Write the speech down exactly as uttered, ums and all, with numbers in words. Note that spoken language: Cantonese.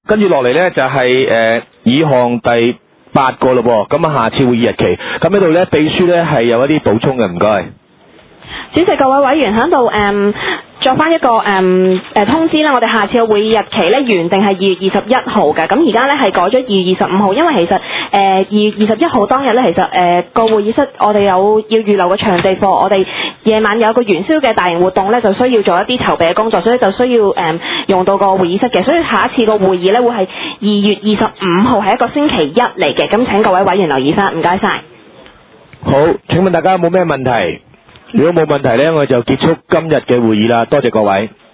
跟住落嚟呢，就係、是、誒、呃、議項第八個咯噃，咁啊下次會議日期，咁呢度呢，秘書呢係有一啲補充嘅，唔該。 主席，各位委員喺度誒作翻一個誒誒、呃、通知啦，我哋下次嘅會議日期咧原定係二月二十一號嘅，咁而家咧係改咗二月二十五號，因為其實誒二月二十一號當日咧，其實誒個、呃、會議室我哋有要預留個場地課，我哋夜晚有個元宵嘅大型活動咧，就需要做一啲籌備嘅工作，所以就需要誒、呃、用到個會議室嘅，所以下一次個會議咧會係二月二十五號，係一個星期一嚟嘅，咁請各位委員留意翻，唔該晒。 好，請問大家有冇咩問題？如果冇問題呢，我就結束今日嘅會議啦。多謝各位。